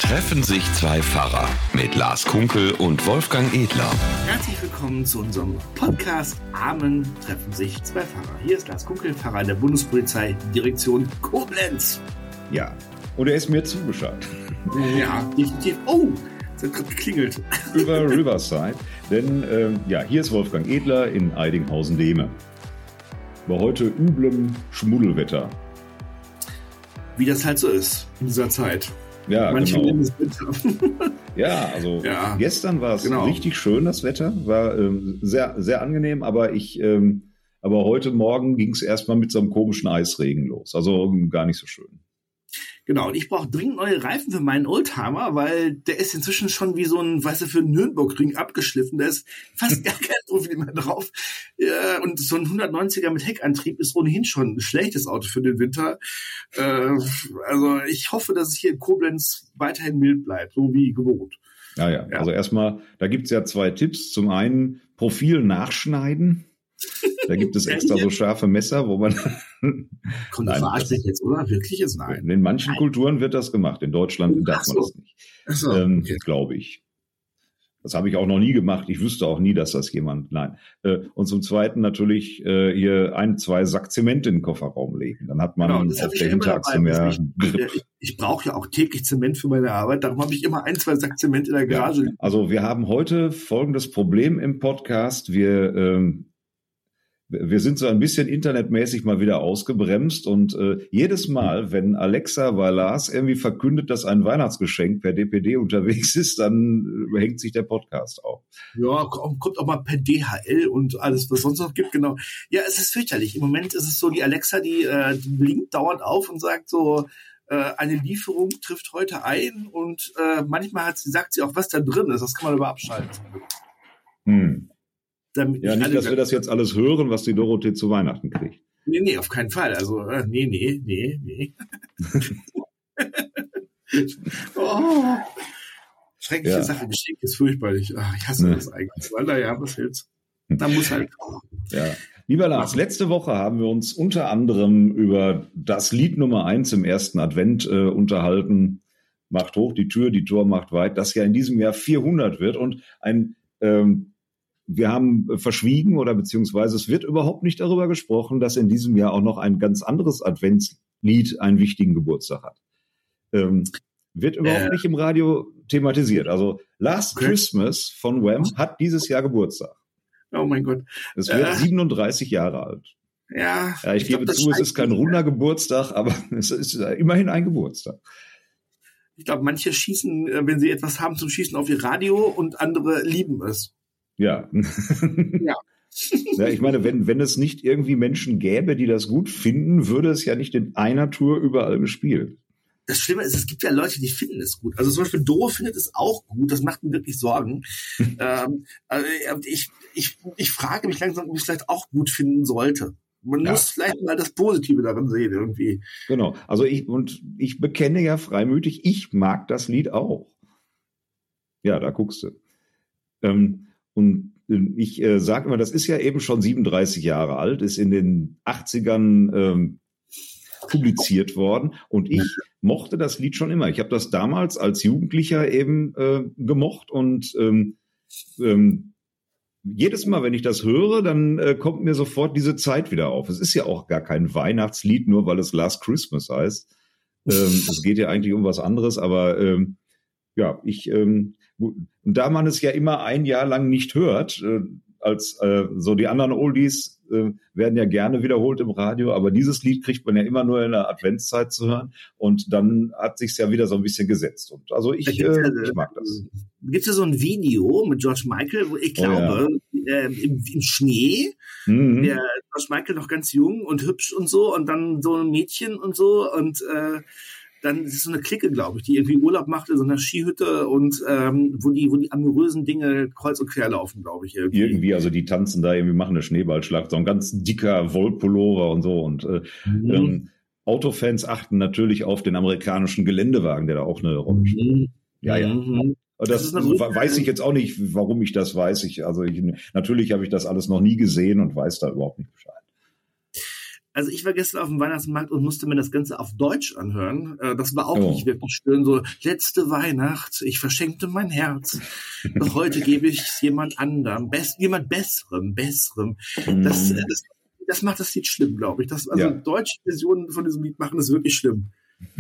Treffen sich zwei Pfarrer mit Lars Kunkel und Wolfgang Edler. Herzlich willkommen zu unserem Podcast Amen, treffen sich zwei Pfarrer. Hier ist Lars Kunkel, Pfarrer der Bundespolizei, Direktion Koblenz. Ja, und er ist mir zugeschaltet. Ja, definitiv. Oh, es hat gerade geklingelt. Über Riverside, denn hier ist Wolfgang Edler in Eidinghausen-Dehme. Bei heute üblem Schmuddelwetter. Wie das halt so ist in dieser Zeit. Ja, manche genau. nennen es Winter. Gestern war es richtig schön, das Wetter. War sehr, sehr angenehm, aber heute Morgen ging es erstmal mit so einem komischen Eisregen los. Also gar nicht so schön. Genau, und ich brauche dringend neue Reifen für meinen Oldtimer, weil der ist inzwischen schon wie so ein, für einen Nürnbergring abgeschliffen. Da ist fast gar kein Profil mehr drauf. Und so ein 190er mit Heckantrieb ist ohnehin schon ein schlechtes Auto für den Winter. Also ich hoffe, dass es hier in Koblenz weiterhin mild bleibt, so wie gewohnt. Ja. Also erstmal, da gibt es ja zwei Tipps. Zum einen Profil nachschneiden. Da gibt es extra so scharfe Messer, wo man... Komm, du verarschst dich jetzt, oder? Wirklich jetzt? Nein. In manchen Kulturen wird das gemacht. In Deutschland darf man das nicht. Okay. Glaube ich. Das habe ich auch noch nie gemacht. Ich wüsste auch nie, dass das jemand... Nein. Und zum Zweiten natürlich hier 1-2 Sack Zement in den Kofferraum legen. Dann hat man auf der Hinterachse mehr Grip. Ich brauche ja auch täglich Zement für meine Arbeit. Darum habe ich immer 1-2 Sack Zement in der Garage. Ja. Also wir haben heute folgendes Problem im Podcast. Wir sind so ein bisschen internetmäßig mal wieder ausgebremst und jedes Mal, wenn Alexa bei Lars irgendwie verkündet, dass ein Weihnachtsgeschenk per DPD unterwegs ist, dann hängt sich der Podcast auf. Ja, kommt auch mal per DHL und alles, was sonst noch gibt, genau. Ja, es ist fürchterlich. Im Moment ist es so, die Alexa, die blinkt dauernd auf und sagt so, eine Lieferung trifft heute ein und manchmal sagt sie auch, was da drin ist. Das kann man aber abschalten. Nicht, dass wir das jetzt alles hören, was die Dorothee zu Weihnachten kriegt. Nee, auf keinen Fall. Also, nee. Oh. Schreckliche Sache, Geschenk ist furchtbarlich. Ich hasse das eigentlich. Naja, was willst du? Da muss halt... Ja. Lieber Lars, letzte Woche haben wir uns unter anderem über das Lied Nummer 1 im ersten Advent unterhalten. Macht hoch die Tür, die Tor macht weit, das ja in diesem Jahr 400 wird und wir haben verschwiegen oder beziehungsweise es wird überhaupt nicht darüber gesprochen, dass in diesem Jahr auch noch ein ganz anderes Adventslied einen wichtigen Geburtstag hat. Wird überhaupt nicht im Radio thematisiert. Also Last Christmas von Wham hat dieses Jahr Geburtstag. Oh mein Gott. Es wird 37 Jahre alt. Ja, ich gebe zu, es ist kein runder Geburtstag, aber es ist immerhin ein Geburtstag. Ich glaube, manche schießen, wenn sie etwas haben zum Schießen, auf ihr Radio und andere lieben es. Ja. Ja, ich meine, wenn es nicht irgendwie Menschen gäbe, die das gut finden, würde es ja nicht in einer Tour überall gespielt. Das Schlimme ist, es gibt ja Leute, die finden es gut. Also zum Beispiel Doro findet es auch gut. Das macht mir wirklich Sorgen. Ich frage mich langsam, ob ich es vielleicht auch gut finden sollte. Man muss vielleicht mal das Positive darin sehen irgendwie. Genau. Also ich bekenne ja freimütig, ich mag das Lied auch. Ja, da guckst du. Und ich sage immer, das ist ja eben schon 37 Jahre alt, ist in den 80ern publiziert worden und ich mochte das Lied schon immer. Ich habe das damals als Jugendlicher eben gemocht und jedes Mal, wenn ich das höre, dann kommt mir sofort diese Zeit wieder auf. Es ist ja auch gar kein Weihnachtslied, nur weil es Last Christmas heißt. Es geht ja eigentlich um was anderes, aber und da man es ja immer ein Jahr lang nicht hört, als so die anderen Oldies werden ja gerne wiederholt im Radio, aber dieses Lied kriegt man ja immer nur in der Adventszeit zu hören und dann hat sich's ja wieder so ein bisschen gesetzt. Und also ich mag das. Gibt es ja so ein Video mit George Michael, wo ich glaube, im Schnee, der George Michael noch ganz jung und hübsch und so und dann so ein Mädchen und so und dann ist es so eine Clique, glaube ich, die irgendwie Urlaub macht in so einer Skihütte und wo die amorösen Dinge kreuz und quer laufen, glaube ich. Irgendwie, also die tanzen da irgendwie, machen eine Schneeballschlacht, so ein ganz dicker Wollpullover und so. Und Autofans achten natürlich auf den amerikanischen Geländewagen, der da auch eine Rolle spielt. Ja. Das weiß ich jetzt auch nicht, warum ich das weiß. Natürlich habe ich das alles noch nie gesehen und weiß da überhaupt nicht Bescheid. Also ich war gestern auf dem Weihnachtsmarkt und musste mir das Ganze auf Deutsch anhören. Das war auch nicht wirklich schön. So, letzte Weihnacht, ich verschenkte mein Herz. Doch heute gebe ich es jemand anderem, jemand Besserem. Das macht das Lied schlimm, glaube ich. Deutsche Versionen von diesem Lied machen das wirklich schlimm.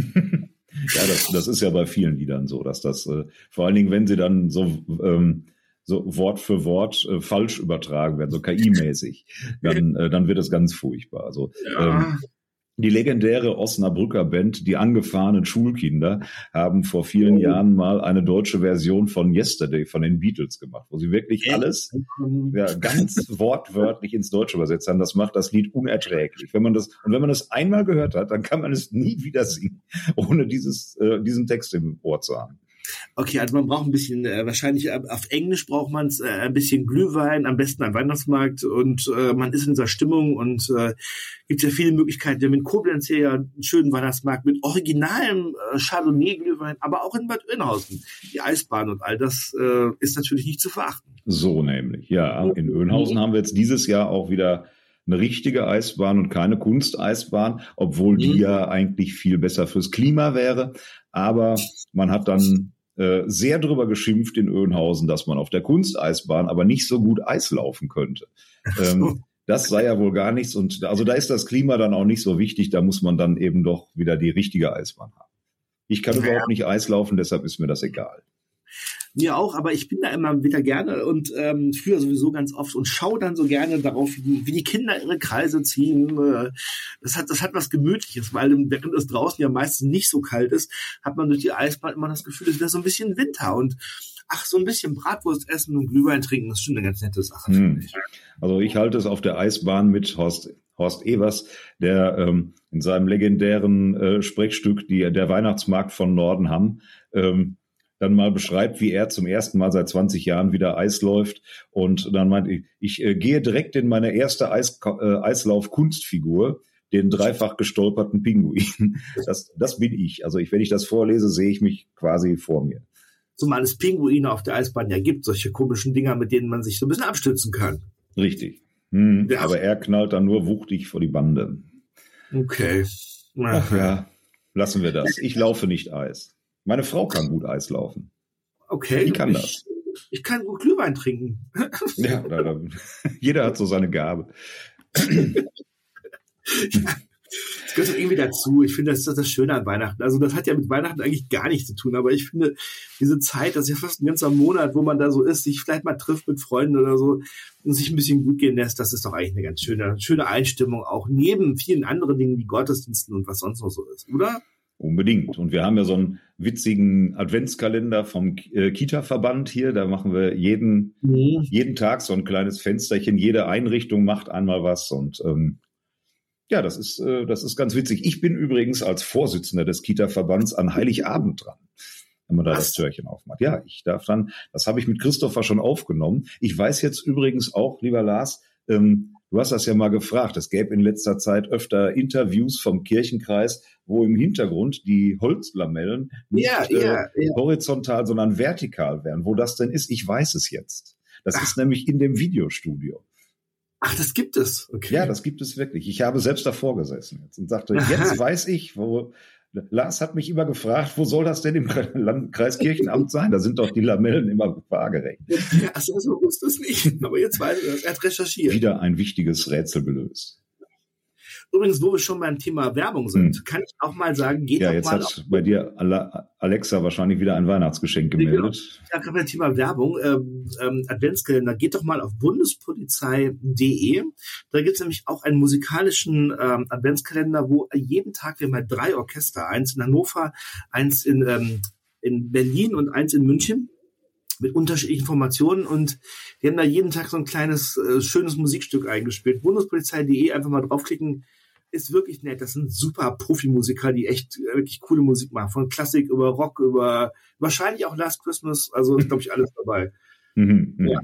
Ja, das ist ja bei vielen Liedern so, dass das, vor allen Dingen, wenn sie dann so Wort für Wort falsch übertragen werden, so KI-mäßig, dann wird es ganz furchtbar. Also die legendäre Osnabrücker Band, die angefahrenen Schulkinder, haben vor vielen Jahren mal eine deutsche Version von Yesterday von den Beatles gemacht, wo sie wirklich alles ganz wortwörtlich ins Deutsche übersetzt haben. Das macht das Lied unerträglich. Wenn man das einmal gehört hat, dann kann man es nie wieder singen, ohne diesen Text im Ohr zu haben. Okay, also man braucht ein bisschen, wahrscheinlich auf Englisch braucht man es, ein bisschen Glühwein, am besten am Weihnachtsmarkt und man ist in dieser Stimmung und gibt ja viele Möglichkeiten. Wir haben in Koblenz hier ja einen schönen Weihnachtsmarkt mit originalem Chardonnay-Glühwein, aber auch in Bad Oeynhausen. Die Eisbahn und all das ist natürlich nicht zu verachten. So nämlich, ja. In Oeynhausen haben wir jetzt dieses Jahr auch wieder eine richtige Eisbahn und keine Kunsteisbahn, obwohl die ja eigentlich viel besser fürs Klima wäre. Aber man hat dann sehr drüber geschimpft in Oeynhausen, dass man auf der Kunsteisbahn aber nicht so gut Eis laufen könnte. Das sei ja wohl gar nichts. Und also da ist das Klima dann auch nicht so wichtig. Da muss man dann eben doch wieder die richtige Eisbahn haben. Ich kann überhaupt nicht Eis laufen, deshalb ist mir das egal. Mir auch, aber ich bin da immer wieder gerne und früher sowieso ganz oft und schaue dann so gerne darauf, wie die Kinder ihre Kreise ziehen. Das hat was Gemütliches, weil während es draußen ja meistens nicht so kalt ist, hat man durch die Eisbahn immer das Gefühl, es wäre so ein bisschen Winter und so ein bisschen Bratwurst essen und Glühwein trinken, das ist schon eine ganz nette Sache, finde ich. Also ich halte es auf der Eisbahn mit Horst Evers, der in seinem legendären Sprechstück der Weihnachtsmarkt von Nordenham dann mal beschreibt, wie er zum ersten Mal seit 20 Jahren wieder Eis läuft. Und dann meint ich gehe direkt in meine erste Eislauf-Kunstfigur, den dreifach gestolperten Pinguin. Das bin ich. Also wenn ich das vorlese, sehe ich mich quasi vor mir. Zumal es Pinguine auf der Eisbahn ja gibt, solche komischen Dinger, mit denen man sich so ein bisschen abstützen kann. Richtig. Ja. Aber er knallt dann nur wuchtig vor die Bande. Okay. Ach ja, lassen wir das. Ich laufe nicht Eis. Meine Frau kann gut Eis laufen. Okay. Die kann das. Ich kann gut Glühwein trinken. Ja, jeder hat so seine Gabe. Das gehört doch irgendwie dazu. Ich finde, das ist das Schöne an Weihnachten. Also das hat ja mit Weihnachten eigentlich gar nichts zu tun, aber ich finde, diese Zeit, das ist ja fast ein ganzer Monat, wo man da so ist, sich vielleicht mal trifft mit Freunden oder so und sich ein bisschen gut gehen lässt, das ist doch eigentlich eine ganz schöne Einstimmung, auch neben vielen anderen Dingen wie Gottesdiensten und was sonst noch so ist, oder? Unbedingt. Und wir haben ja so einen witzigen Adventskalender vom Kita-Verband hier. Da machen wir jeden Tag so ein kleines Fensterchen. Jede Einrichtung macht einmal was. Und ja, das ist ganz witzig. Ich bin übrigens als Vorsitzender des Kita-Verbands an Heiligabend dran, wenn man da das Türchen aufmacht. Ja, ich darf dann, das habe ich mit Christopher schon aufgenommen. Ich weiß jetzt übrigens auch, lieber Lars, du hast das ja mal gefragt. Es gäbe in letzter Zeit öfter Interviews vom Kirchenkreis, wo im Hintergrund die Holzlamellen nicht horizontal, sondern vertikal wären. Wo das denn ist, ich weiß es jetzt. Das ist nämlich in dem Videostudio. Ach, das gibt es? Okay. Ja, das gibt es wirklich. Ich habe selbst davor gesessen jetzt und sagte, jetzt weiß ich, wo... Lars hat mich immer gefragt, wo soll das denn im Landkreiskirchenamt sein? Da sind doch die Lamellen immer waagerecht. Ja, also wusste es nicht, aber jetzt weiß ich das. Er hat recherchiert. Wieder ein wichtiges Rätsel gelöst. Übrigens, wo wir schon beim Thema Werbung sind, kann ich auch mal sagen, geht ja, doch mal... Ja, jetzt hat bei dir Alexa wahrscheinlich wieder ein Weihnachtsgeschenk gemeldet. Ja, gerade beim Thema Werbung, Adventskalender, geht doch mal auf bundespolizei.de. Da gibt es nämlich auch einen musikalischen Adventskalender, wo jeden Tag wir mal 3 Orchester, eins in Hannover, eins in Berlin und eins in München, mit unterschiedlichen Formationen, und die haben da jeden Tag so ein kleines, schönes Musikstück eingespielt. Bundespolizei.de, einfach mal draufklicken, ist wirklich nett. Das sind super Profimusiker, die echt wirklich coole Musik machen. Von Klassik über Rock, über wahrscheinlich auch Last Christmas. Also ist, glaube ich, alles dabei. Ja.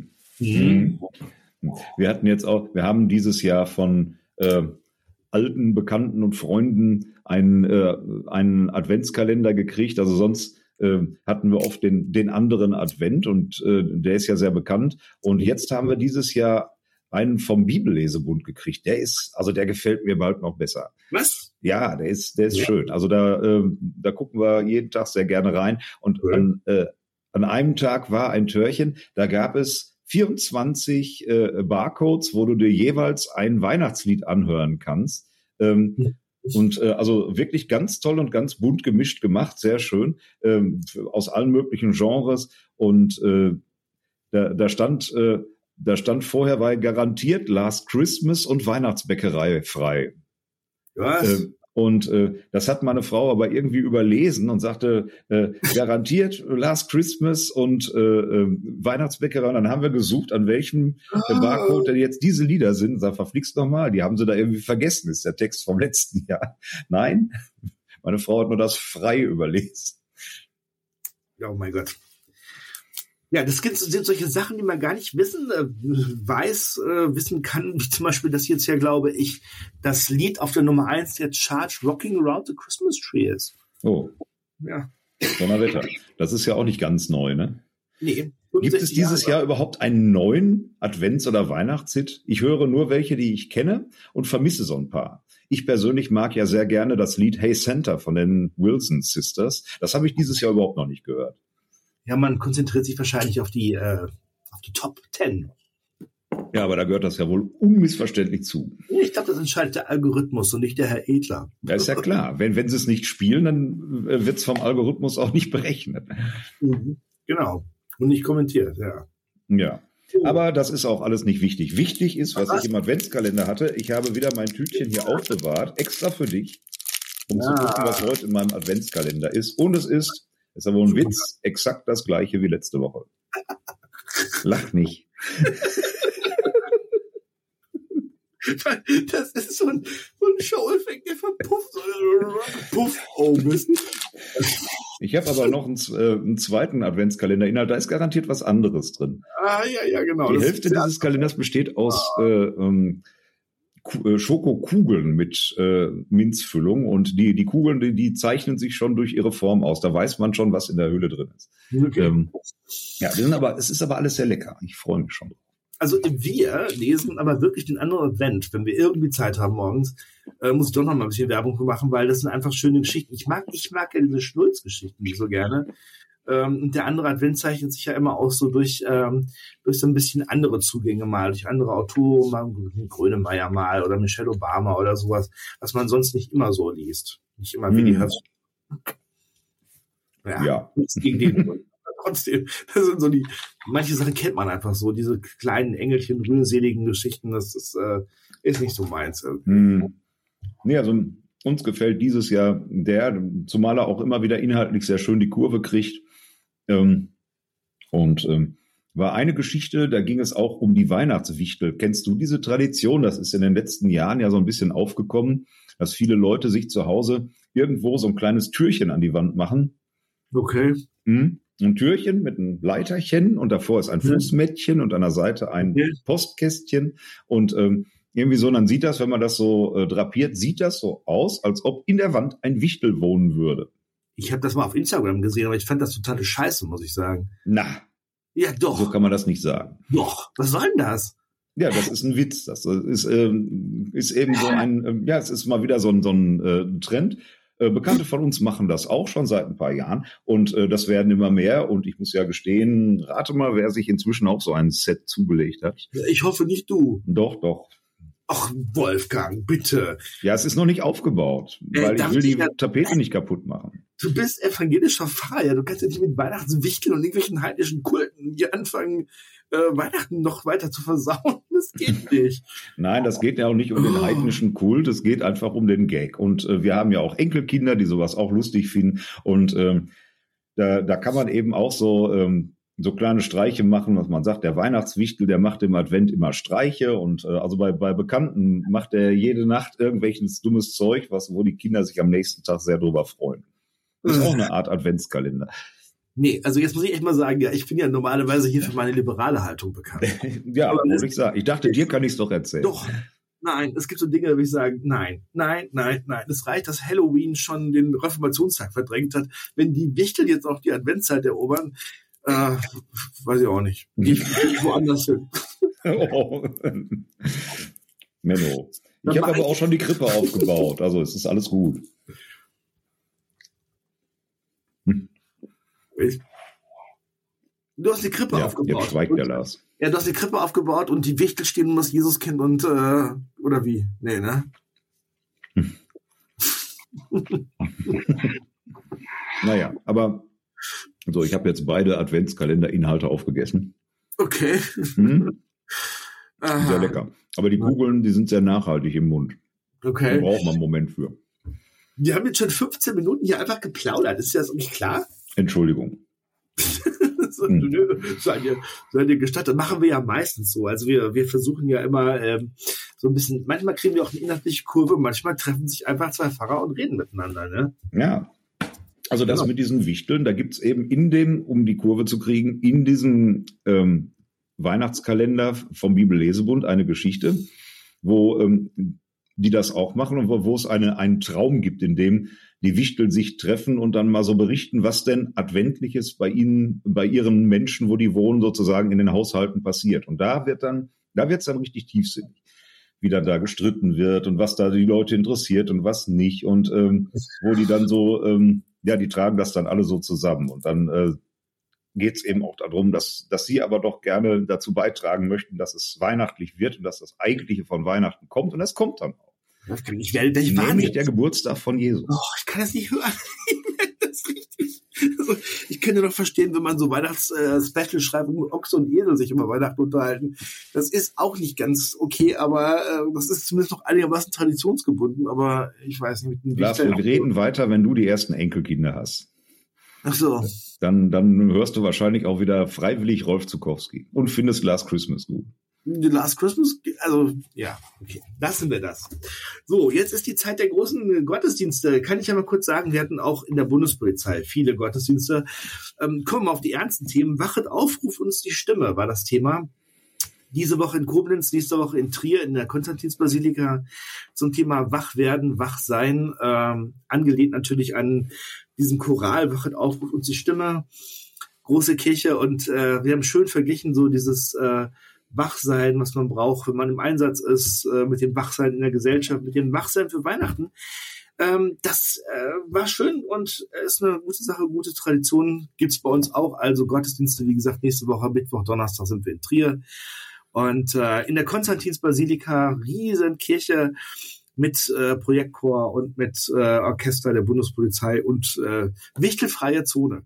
Wir haben dieses Jahr von alten Bekannten und Freunden einen Adventskalender gekriegt. Also sonst hatten wir oft den anderen Advent, und der ist ja sehr bekannt. Und jetzt haben wir dieses Jahr einen vom Bibellesebund gekriegt. Der gefällt mir bald noch besser. Was? Ja, der ist schön. Also da gucken wir jeden Tag sehr gerne rein. Und an einem Tag war ein Türchen, da gab es 24 Barcodes, wo du dir jeweils ein Weihnachtslied anhören kannst. Und also wirklich ganz toll und ganz bunt gemischt gemacht, sehr schön, aus allen möglichen Genres. Und da stand vorher bei garantiert Last Christmas und Weihnachtsbäckerei frei. Was? Und das hat meine Frau aber irgendwie überlesen und sagte, garantiert Last Christmas und Weihnachtsbäckerei. Und dann haben wir gesucht, an welchem Barcode denn jetzt diese Lieder sind. Sag, verflixt nochmal, die haben sie da irgendwie vergessen. Ist der Text vom letzten Jahr. Nein, meine Frau hat nur das frei überlesen. Oh mein Gott. Ja, das sind solche Sachen, die man gar nicht wissen kann, wie zum Beispiel, dass jetzt ja, glaube ich, das Lied auf der Nummer 1 der Charts Rocking Around the Christmas Tree ist. Oh. Ja. Donnerwetter. Das ist ja auch nicht ganz neu, ne? Nee. Gibt es dieses Jahr überhaupt einen neuen Advents- oder Weihnachtshit? Ich höre nur welche, die ich kenne und vermisse so ein paar. Ich persönlich mag ja sehr gerne das Lied Hey Santa von den Wilson Sisters. Das habe ich dieses Jahr überhaupt noch nicht gehört. Ja, man konzentriert sich wahrscheinlich auf die Top 10. Ja, aber da gehört das ja wohl unmissverständlich zu. Ich glaube, das entscheidet der Algorithmus und nicht der Herr Edler. Ja, ist ja klar. Wenn sie es nicht spielen, dann wird es vom Algorithmus auch nicht berechnet. Genau. Und nicht kommentiert, ja. Ja. Aber das ist auch alles nicht wichtig. Wichtig ist, was ich im Adventskalender hatte. Ich habe wieder mein Tütchen hier aufbewahrt, extra für dich, um zu gucken, was heute in meinem Adventskalender ist. Und es ist aber ein Witz, exakt das gleiche wie letzte Woche. Lach nicht. Das ist so ein Show-Effekt, der verpufft. Puff, oh Mist. Ich habe aber noch einen zweiten Adventskalender-Inhalt, da ist garantiert was anderes drin. Ja, genau. Die Hälfte dieses Kalenders besteht aus Schokokugeln mit Minzfüllung und die Kugeln, die zeichnen sich schon durch ihre Form aus. Da weiß man schon, was in der Hülle drin ist. Okay. Es ist aber alles sehr lecker. Ich freue mich schon. Also wir lesen aber wirklich den anderen Advent, wenn wir irgendwie Zeit haben morgens, muss ich doch noch mal ein bisschen Werbung für machen, weil das sind einfach schöne Geschichten. Ich mag ja diese Schnulzgeschichten so gerne. Und der andere Advent zeichnet sich ja immer auch so durch so ein bisschen andere Zugänge mal, durch andere Autoren, mal Grönemeyer mal oder Michelle Obama oder sowas, was man sonst nicht immer so liest. Nicht immer wie die Höfte. Ja. Nichts gegen den. Trotzdem, das sind so manche Sachen kennt man einfach so, diese kleinen Engelchen, rührseligen Geschichten, das ist nicht so meins. Nee, also uns gefällt dieses Jahr zumal er auch immer wieder inhaltlich sehr schön die Kurve kriegt. War eine Geschichte, da ging es auch um die Weihnachtswichtel. Kennst du diese Tradition? Das ist in den letzten Jahren ja so ein bisschen aufgekommen, dass viele Leute sich zu Hause irgendwo so ein kleines Türchen an die Wand machen. Okay. Ein Türchen mit einem Leiterchen und davor ist ein Fußmättchen und an der Seite ein Postkästchen und irgendwie so, dann sieht das, wenn man das so drapiert, sieht das so aus, als ob in der Wand ein Wichtel wohnen würde. Ich habe das mal auf Instagram gesehen, aber ich fand das totale Scheiße, muss ich sagen. Na. Ja, doch. So kann man das nicht sagen. Doch. Was soll denn das? Ja, das ist ein Witz. Das ist eben so es ist mal wieder so ein Trend. Bekannte von uns machen das auch schon seit ein paar Jahren und das werden immer mehr und ich muss ja gestehen, rate mal, wer sich inzwischen auch so ein Set zugelegt hat. Ich hoffe nicht du. Doch. Ach, Wolfgang, bitte. Ja, es ist noch nicht aufgebaut, weil ich will die Tapete nicht kaputt machen. Du bist evangelischer Pfarrer, ja. Du kannst ja nicht mit Weihnachtswichteln und irgendwelchen heidnischen Kulten hier anfangen, Weihnachten noch weiter zu versauen. Das geht nicht. Nein, das geht ja auch nicht um den heidnischen Kult, es geht einfach um den Gag. Und wir haben ja auch Enkelkinder, die sowas auch lustig finden. Und da kann man eben auch so kleine Streiche machen, was man sagt, der Weihnachtswichtel, der macht im Advent immer Streiche und also bei Bekannten macht er jede Nacht irgendwelches dummes Zeug, wo die Kinder sich am nächsten Tag sehr drüber freuen. Das ist auch eine Art Adventskalender. Nee, also jetzt muss ich echt mal sagen, ja, ich bin ja normalerweise hier für meine liberale Haltung bekannt. Ja, aber muss ich sagen. Ich dachte, dir kann ich es doch erzählen. Doch. Nein, es gibt so Dinge, da will ich sagen, nein. Es reicht, dass Halloween schon den Reformationstag verdrängt hat. Wenn die Wichtel jetzt auch die Adventszeit erobern, weiß ich auch nicht. Ich woanders hin. Oh. Menno. Ich habe aber auch schon die Krippe aufgebaut, also es ist alles gut. Du hast die Krippe aufgebaut. Jetzt schweigt der Lars. Ja, du hast die Krippe aufgebaut und die Wichtel stehen um das Jesuskind und, oder wie? Nee, ne? Naja, aber so, ich habe jetzt beide Adventskalender-Inhalte aufgegessen. Okay. Sehr lecker. Aber die Kugeln, die sind sehr nachhaltig im Mund. Okay. Da braucht man einen Moment für. Wir haben jetzt schon 15 Minuten hier einfach geplaudert. Ist dir das nicht klar? Entschuldigung. Seid ihr gestattet? Machen wir ja meistens so. Also wir versuchen ja immer so ein bisschen, manchmal kriegen wir auch eine inhaltliche Kurve, manchmal treffen sich einfach zwei Pfarrer und reden miteinander. Ne? Ja. Also das mit diesen Wichteln, da gibt es eben um die Kurve zu kriegen, in diesem Weihnachtskalender vom Bibellesebund eine Geschichte, wo die das auch machen und wo es einen Traum gibt, in dem die Wichtel sich treffen und dann mal so berichten, was denn Adventliches bei ihnen, bei ihren Menschen, wo die wohnen, sozusagen in den Haushalten passiert. Und da wird's dann richtig tiefsinnig, wie dann da gestritten wird und was da die Leute interessiert und was nicht und wo die dann so, die tragen das dann alle so zusammen und dann geht es eben auch darum, dass sie aber doch gerne dazu beitragen möchten, dass es weihnachtlich wird und dass das Eigentliche von Weihnachten kommt und es kommt dann auch. Ich werde nicht wahnsinnig. Nämlich der Geburtstag von Jesus. Oh, ich kann das nicht hören. Das ist richtig. Also, ich könnte doch verstehen, wenn man so Weihnachts-Special schreibt und Ochse und Esel sich über Weihnachten unterhalten. Das ist auch nicht ganz okay, aber das ist zumindest noch einigermaßen traditionsgebunden. Aber ich weiß nicht. Lars, wir reden weiter, wenn du die ersten Enkelkinder hast. Ach so. Dann hörst du wahrscheinlich auch wieder freiwillig Rolf Zukowski und findest Last Christmas gut. The Last Christmas, also ja, okay, lassen wir das. So, jetzt ist die Zeit der großen Gottesdienste. Kann ich ja mal kurz sagen, wir hatten auch in der Bundespolizei viele Gottesdienste. Kommen wir auf die ernsten Themen. Wachet auf, ruft uns die Stimme, war das Thema. Diese Woche in Koblenz, nächste Woche in Trier in der Konstantinsbasilika zum Thema Wachwerden, Wachsein, angelehnt natürlich an diesen Choral, Wachet auf, ruft uns die Stimme. Große Kirche und wir haben schön verglichen, so dieses Wachsein, was man braucht, wenn man im Einsatz ist, mit dem Wachsein in der Gesellschaft, mit dem Wachsein für Weihnachten. Das war schön und ist eine gute Sache, gute Tradition gibt's bei uns auch. Also Gottesdienste, wie gesagt, nächste Woche, Mittwoch, Donnerstag sind wir in Trier. Und in der Konstantinsbasilika, Riesenkirche mit Projektchor und mit Orchester der Bundespolizei und wichtelfreie Zone.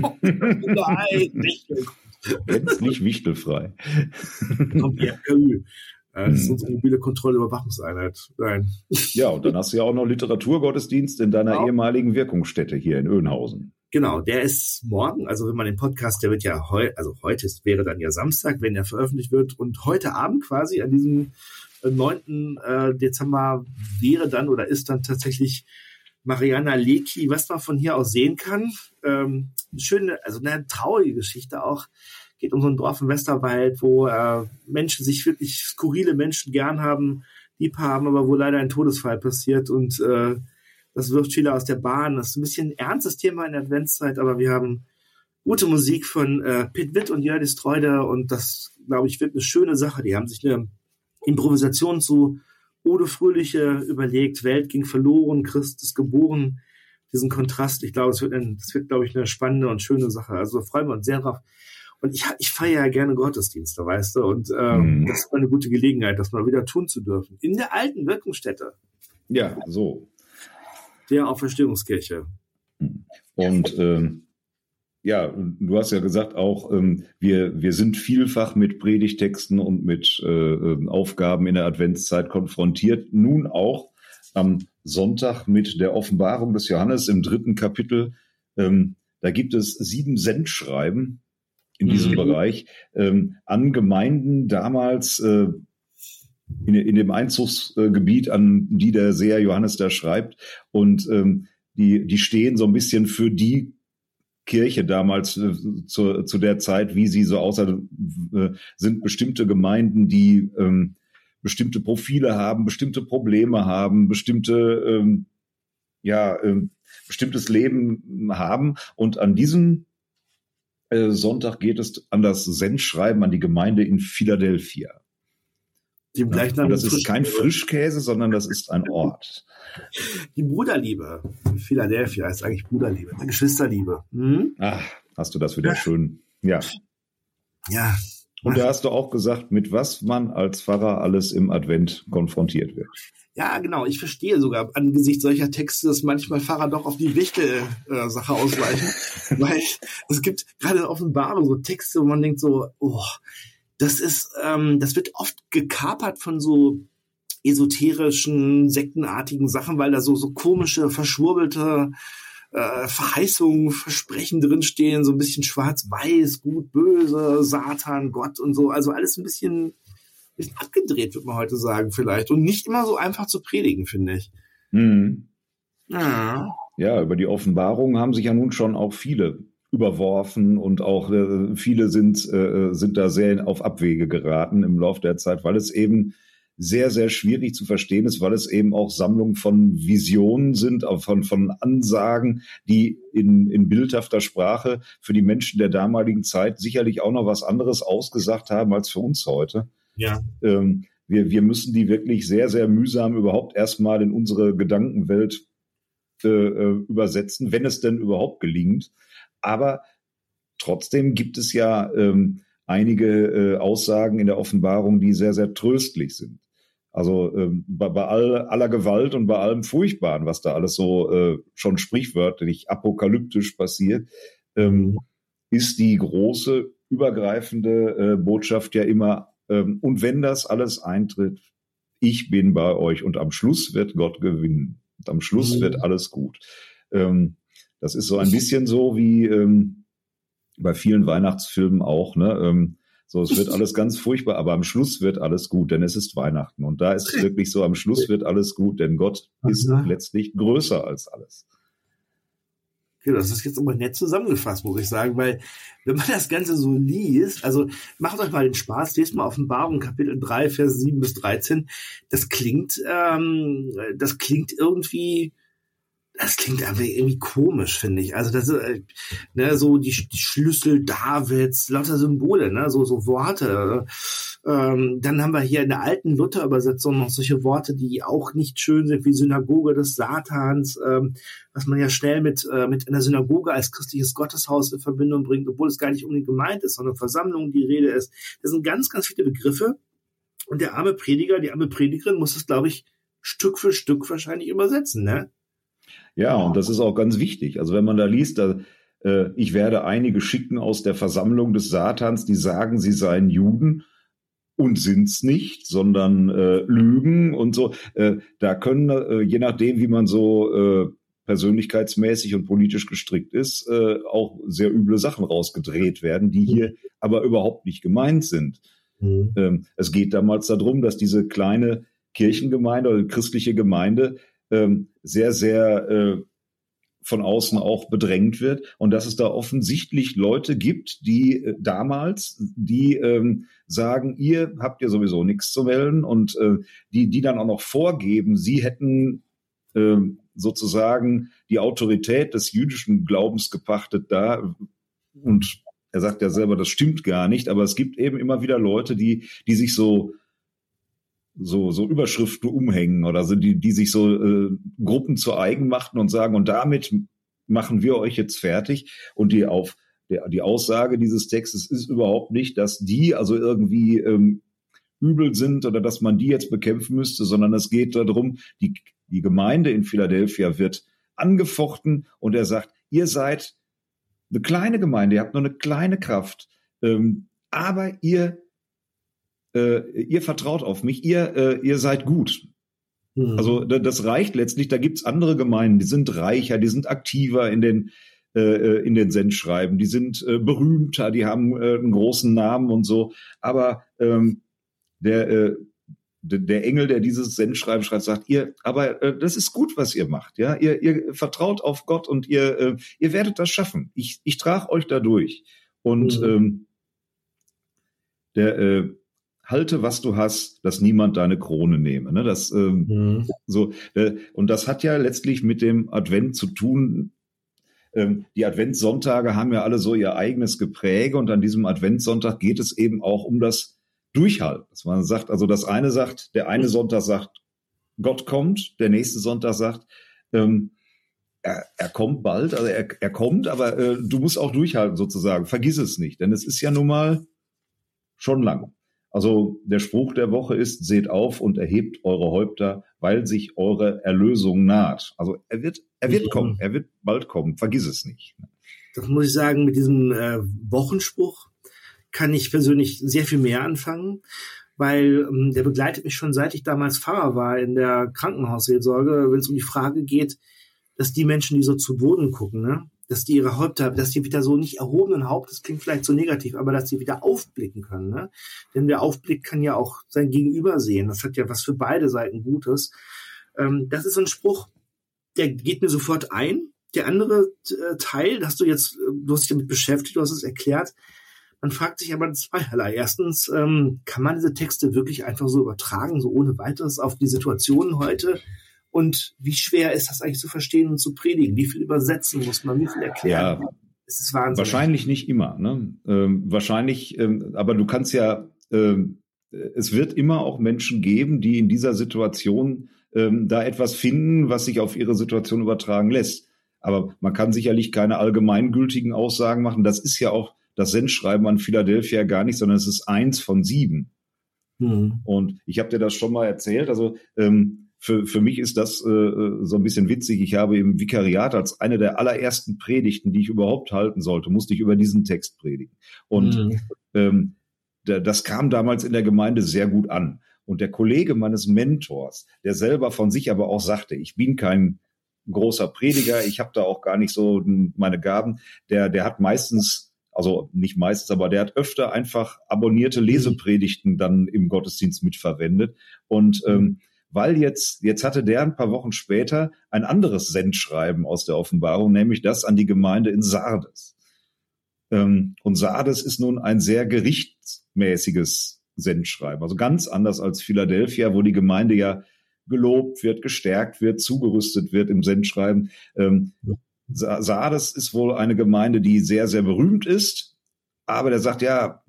Nein, Wichtel. Gänzlich wichtelfrei. Kommt die RKÜ. Das ist unsere mobile Kontrollüberwachungseinheit. Nein. Ja, und dann hast du ja auch noch Literaturgottesdienst in deiner ehemaligen Wirkungsstätte hier in Öhnhausen. Genau, der ist morgen, also wenn man den Podcast, der wird ja heute wäre dann ja Samstag, wenn er veröffentlicht wird und heute Abend quasi an diesem 9. Dezember wäre dann oder ist dann tatsächlich Mariana Lecki, was man von hier aus sehen kann. Schöne, also eine traurige Geschichte auch. Geht um so ein Dorf im Westerwald, wo Menschen sich wirklich skurrile Menschen gern haben, lieb haben, aber wo leider ein Todesfall passiert und das wirft viele aus der Bahn. Das ist ein bisschen ein ernstes Thema in der Adventszeit, aber wir haben gute Musik von Pit Witt und Jördis Treude und das, glaube ich, wird eine schöne Sache. Die haben sich eine Improvisation zu Ode Fröhliche überlegt, Welt ging verloren, Christ ist geboren. Diesen Kontrast, ich glaube, das wird, glaube ich, eine spannende und schöne Sache. Also da freuen wir uns sehr drauf. Und ich feiere ja gerne Gottesdienste, weißt du, und das ist eine gute Gelegenheit, das mal wieder tun zu dürfen. In der alten Wirkungsstätte. Ja, so. Der Auferstehungskirche. Und du hast ja gesagt auch, wir sind vielfach mit Predigtexten und mit Aufgaben in der Adventszeit konfrontiert. Nun auch am Sonntag mit der Offenbarung des Johannes im 3. Kapitel. Da gibt es 7 Sendschreiben in diesem Bereich an Gemeinden damals in dem Einzugsgebiet, an die der Seher Johannes da schreibt. Und die stehen so ein bisschen für die Kirche damals zu der Zeit, wie sie so aussah, sind bestimmte Gemeinden, die bestimmte Profile haben, bestimmte Probleme haben, bestimmtes Leben haben. Und an diesem Sonntag geht es an das Sendschreiben an die Gemeinde in Philadelphia. Dem Ja, das ist kein Frischkäse, sondern das ist ein Ort. Die Bruderliebe. Philadelphia ist eigentlich Bruderliebe, Geschwisterliebe. Ach, hast du das wieder schön. Ja. Ja. Und da hast du auch gesagt, mit was man als Pfarrer alles im Advent konfrontiert wird. Ja, genau. Ich verstehe sogar angesichts solcher Texte, dass manchmal Pfarrer doch auf die Wichtel-Sache ausweichen. Weil es gibt gerade in Offenbarung so Texte, wo man denkt so, das wird oft gekapert von so esoterischen, sektenartigen Sachen, weil da so komische, verschwurbelte Verheißungen, Versprechen drinstehen, so ein bisschen schwarz-weiß, gut, böse, Satan, Gott und so. Also alles ein bisschen abgedreht, würde man heute sagen vielleicht. Und nicht immer so einfach zu predigen, finde ich. Mhm. Ja, über die Offenbarung haben sich ja nun schon auch viele überworfen und auch viele sind da sehr auf Abwege geraten im Laufe der Zeit, weil es eben sehr, sehr schwierig zu verstehen ist, weil es eben auch Sammlungen von Visionen sind, von Ansagen, die in bildhafter Sprache für die Menschen der damaligen Zeit sicherlich auch noch was anderes ausgesagt haben als für uns heute. Ja. Wir müssen die wirklich sehr, sehr mühsam überhaupt erstmal in unsere Gedankenwelt übersetzen, wenn es denn überhaupt gelingt. Aber trotzdem gibt es ja einige Aussagen in der Offenbarung, die sehr, sehr tröstlich sind. Also bei aller Gewalt und bei allem Furchtbaren, was da alles so schon sprichwörtlich apokalyptisch passiert, ist die große, übergreifende Botschaft ja immer, und wenn das alles eintritt, ich bin bei euch und am Schluss wird Gott gewinnen. Und am Schluss wird alles gut. Das ist so ein bisschen so wie bei vielen Weihnachtsfilmen auch, ne? So, es wird alles ganz furchtbar, aber am Schluss wird alles gut, denn es ist Weihnachten. Und da ist es wirklich so, am Schluss wird alles gut, denn Gott ist letztlich größer als alles. Okay, das ist jetzt aber nett zusammengefasst, muss ich sagen, weil wenn man das Ganze so liest, also macht euch mal den Spaß, lest mal Offenbarung Kapitel 3, Vers 7 bis 13, das klingt einfach irgendwie komisch, finde ich. Also das ist so die Schlüssel Davids, lauter Symbole, ne, so Worte. Dann haben wir hier in der alten Luther-Übersetzung noch solche Worte, die auch nicht schön sind, wie Synagoge des Satans, was man ja schnell mit einer Synagoge als christliches Gotteshaus in Verbindung bringt, obwohl es gar nicht unbedingt gemeint ist, sondern Versammlung die Rede ist. Das sind ganz, ganz viele Begriffe. Und der arme Prediger, die arme Predigerin muss es, glaube ich, Stück für Stück wahrscheinlich übersetzen, ne? Ja, und das ist auch ganz wichtig. Also wenn man da liest, ich werde einige schicken aus der Versammlung des Satans, die sagen, sie seien Juden und sind's nicht, sondern lügen und so. Da können, je nachdem, wie man so persönlichkeitsmäßig und politisch gestrickt ist, auch sehr üble Sachen rausgedreht werden, die hier aber überhaupt nicht gemeint sind. Es geht damals darum, dass diese kleine Kirchengemeinde oder christliche Gemeinde sehr, sehr von außen auch bedrängt wird und dass es da offensichtlich Leute gibt, die sagen, ihr habt ja sowieso nichts zu melden und die dann auch noch vorgeben, sie hätten sozusagen die Autorität des jüdischen Glaubens gepachtet da und er sagt ja selber, das stimmt gar nicht, aber es gibt eben immer wieder Leute, die sich so Überschriften umhängen oder so, die sich so Gruppen zu eigen machten und sagen, und damit machen wir euch jetzt fertig. Und die Aussage dieses Textes ist überhaupt nicht, dass die also irgendwie übel sind oder dass man die jetzt bekämpfen müsste, sondern es geht darum, die Gemeinde in Philadelphia wird angefochten und er sagt, ihr seid eine kleine Gemeinde, ihr habt nur eine kleine Kraft, aber ihr vertraut auf mich, ihr seid gut. Also das reicht letztlich, da gibt's andere Gemeinden, die sind reicher, die sind aktiver in den Sendschreiben, die sind berühmter, die haben einen großen Namen und so, aber der Engel, der dieses Sendschreiben schreibt, sagt, das ist gut, was ihr macht, ja, ihr vertraut auf Gott und ihr werdet das schaffen. Ich trage euch da durch. Und halte, was du hast, dass niemand deine Krone nehme. Ne? Und das hat ja letztlich mit dem Advent zu tun. Die Adventssonntage haben ja alle so ihr eigenes Gepräge und an diesem Adventssonntag geht es eben auch um das durchhalten. Dass man sagt, also der eine Sonntag sagt, Gott kommt, der nächste Sonntag sagt, er kommt bald, also er kommt, aber du musst auch durchhalten sozusagen. Vergiss es nicht, denn es ist ja nun mal schon lang. Also der Spruch der Woche ist, seht auf und erhebt eure Häupter, weil sich eure Erlösung naht. Also er wird kommen, er wird bald kommen, vergiss es nicht. Das muss ich sagen, mit diesem Wochenspruch kann ich persönlich sehr viel mehr anfangen, weil der begleitet mich schon, seit ich damals Pfarrer war in der Krankenhausseelsorge, wenn es um die Frage geht, dass die Menschen, die so zu Boden gucken, ne, dass die ihre Häupter, dass die wieder so nicht erhobenen Haupt, das klingt vielleicht so negativ, aber dass die wieder aufblicken können. Ne? Denn der Aufblick kann ja auch sein Gegenüber sehen. Das hat ja was für beide Seiten Gutes. Das ist so ein Spruch, der geht mir sofort ein. Der andere Teil, du hast dich damit beschäftigt, du hast es erklärt. Man fragt sich aber zweierlei. Erstens, kann man diese Texte wirklich einfach so übertragen, so ohne weiteres auf die Situationen heute? Und wie schwer ist das eigentlich zu verstehen und zu predigen? Wie viel übersetzen muss man? Wie viel erklären? Ja, es ist Wahnsinn. Wahrscheinlich nicht immer. Ne? Aber du kannst ja, es wird immer auch Menschen geben, die in dieser Situation da etwas finden, was sich auf ihre Situation übertragen lässt. Aber man kann sicherlich keine allgemeingültigen Aussagen machen. Das ist ja auch das Sendschreiben an Philadelphia gar nicht, sondern es ist 1 von 7. Und ich habe dir das schon mal erzählt. Also für mich ist das so ein bisschen witzig. Ich habe im Vikariat als eine der allerersten Predigten, die ich überhaupt halten sollte, musste ich über diesen Text predigen. Und das kam damals in der Gemeinde sehr gut an. Und der Kollege meines Mentors, der selber von sich aber auch sagte, ich bin kein großer Prediger, ich habe da auch gar nicht so meine Gaben, der hat meistens, also nicht meistens, aber der hat öfter einfach abonnierte Lesepredigten dann im Gottesdienst mitverwendet. Und weil jetzt hatte der ein paar Wochen später ein anderes Sendschreiben aus der Offenbarung, nämlich das an die Gemeinde in Sardes. Und Sardes ist nun ein sehr gerichtsmäßiges Sendschreiben, also ganz anders als Philadelphia, wo die Gemeinde ja gelobt wird, gestärkt wird, zugerüstet wird im Sendschreiben. Sardes ist wohl eine Gemeinde, die sehr, sehr berühmt ist, aber der sagt, ja,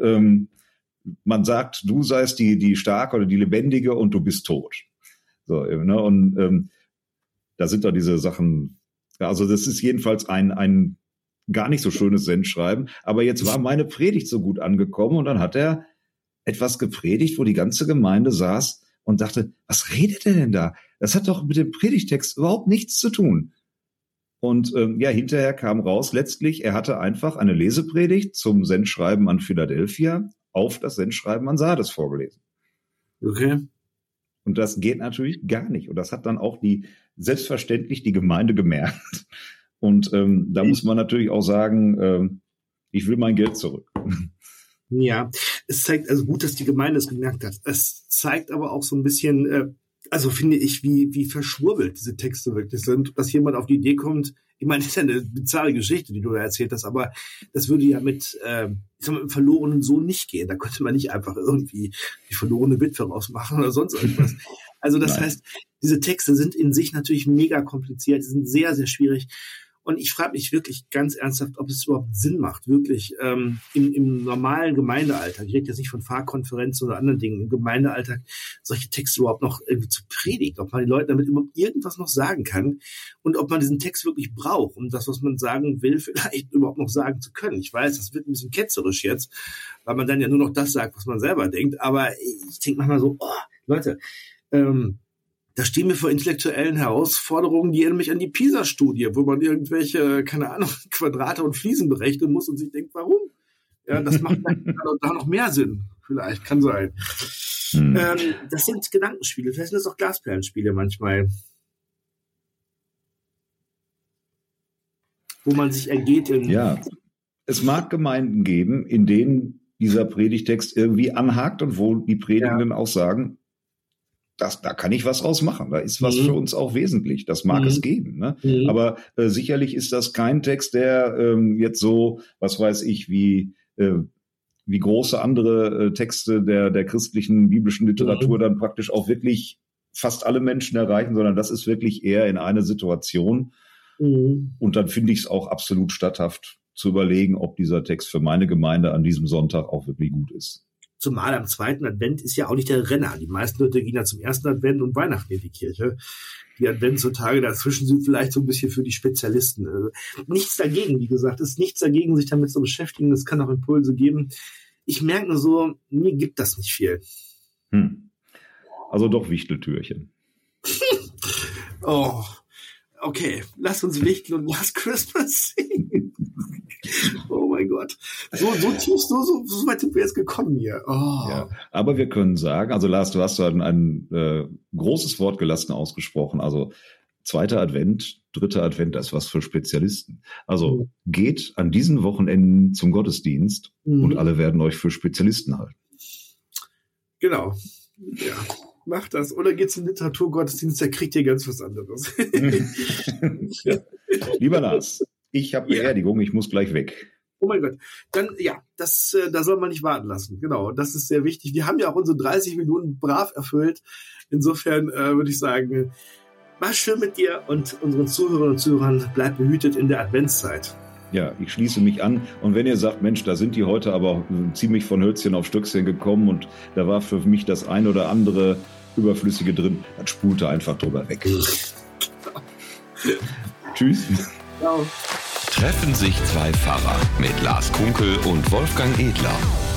man sagt, du seist die Starke oder die Lebendige und du bist tot. So, ne? Und da sind doch diese Sachen, also das ist jedenfalls ein gar nicht so schönes Sendschreiben, aber jetzt war meine Predigt so gut angekommen und dann hat er etwas gepredigt, wo die ganze Gemeinde saß und dachte, was redet er denn da? Das hat doch mit dem Predigtext überhaupt nichts zu tun. Und hinterher kam raus, letztlich, er hatte einfach eine Lesepredigt zum Sendschreiben an Philadelphia auf das Sendschreiben an Sardes vorgelesen. Okay. Und das geht natürlich gar nicht. Und das hat dann auch selbstverständlich die Gemeinde gemerkt. Und da muss man natürlich auch sagen, ich will mein Geld zurück. Ja, es zeigt also gut, dass die Gemeinde es gemerkt hat. Es zeigt aber auch so ein bisschen, also finde ich, wie verschwurbelt diese Texte wirklich sind, dass jemand auf die Idee kommt. Ich meine, das ist ja eine bizarre Geschichte, die du da erzählt hast, aber das würde ja mit dem verlorenen Sohn nicht gehen. Da könnte man nicht einfach irgendwie die verlorene Witwe rausmachen oder sonst irgendwas. Also das heißt, diese Texte sind in sich natürlich mega kompliziert, die sind sehr, sehr schwierig. Und ich frage mich wirklich ganz ernsthaft, ob es überhaupt Sinn macht, wirklich im normalen Gemeindealltag, ich rede jetzt nicht von Pfarrkonferenzen oder anderen Dingen, im Gemeindealltag solche Texte überhaupt noch irgendwie zu predigen, ob man den Leuten damit überhaupt irgendwas noch sagen kann und ob man diesen Text wirklich braucht, um das, was man sagen will, vielleicht überhaupt noch sagen zu können. Ich weiß, das wird ein bisschen ketzerisch jetzt, weil man dann ja nur noch das sagt, was man selber denkt, aber ich denke manchmal so, Leute, da stehen wir vor intellektuellen Herausforderungen, die erinnern mich an die PISA-Studie, wo man irgendwelche, keine Ahnung, Quadrate und Fliesen berechnen muss und sich denkt, warum? Ja, das macht da noch mehr Sinn. Vielleicht, kann sein. Das sind Gedankenspiele, vielleicht sind das auch Glasperlenspiele manchmal. Wo man sich ergeht in... Ja, es mag Gemeinden geben, in denen dieser Predigtext irgendwie anhakt und wo die Predigenden auch sagen, da kann ich was rausmachen. Da ist was für uns auch wesentlich. Das mag es geben. Ne? Aber sicherlich ist das kein Text, der jetzt so, was weiß ich, wie große andere Texte der christlichen biblischen Literatur dann praktisch auch wirklich fast alle Menschen erreichen, sondern das ist wirklich eher in eine Situation. Und dann finde ich es auch absolut statthaft zu überlegen, ob dieser Text für meine Gemeinde an diesem Sonntag auch wirklich gut ist. Zumal am zweiten Advent ist ja auch nicht der Renner. Die meisten Leute gehen ja zum ersten Advent und Weihnachten in die Kirche. Die Adventstage dazwischen sind vielleicht so ein bisschen für die Spezialisten. Also nichts dagegen, wie gesagt, ist nichts dagegen, sich damit zu beschäftigen. Es kann auch Impulse geben. Ich merke nur so, mir gibt das nicht viel. Also doch Wichteltürchen. Oh, okay. Lass uns wichteln und Last Christmas singen. Oh mein Gott. So tief, so weit sind wir jetzt gekommen hier. Oh. Ja, aber wir können sagen, also Lars, du hast ein großes Wort gelassen ausgesprochen. Also zweiter Advent, dritter Advent, das ist was für Spezialisten. Also geht an diesen Wochenenden zum Gottesdienst und alle werden euch für Spezialisten halten. Genau. Ja. Macht das. Oder geht zum Literaturgottesdienst, da kriegt ihr ganz was anderes. Ja. Lieber Lars, ich habe Beerdigung, ich muss gleich weg. Oh mein Gott. Dann, ja, da soll man nicht warten lassen. Genau, das ist sehr wichtig. Wir haben ja auch unsere 30 Minuten brav erfüllt. Insofern würde ich sagen, war schön mit dir und unseren Zuhörerinnen und Zuhörern. Bleibt behütet in der Adventszeit. Ja, ich schließe mich an. Und wenn ihr sagt, Mensch, da sind die heute aber ziemlich von Hölzchen auf Stöckchen gekommen und da war für mich das ein oder andere Überflüssige drin, dann spulte einfach drüber weg. Tschüss. Ciao. Treffen sich zwei Pfarrer mit Lars Kunkel und Wolfgang Edler.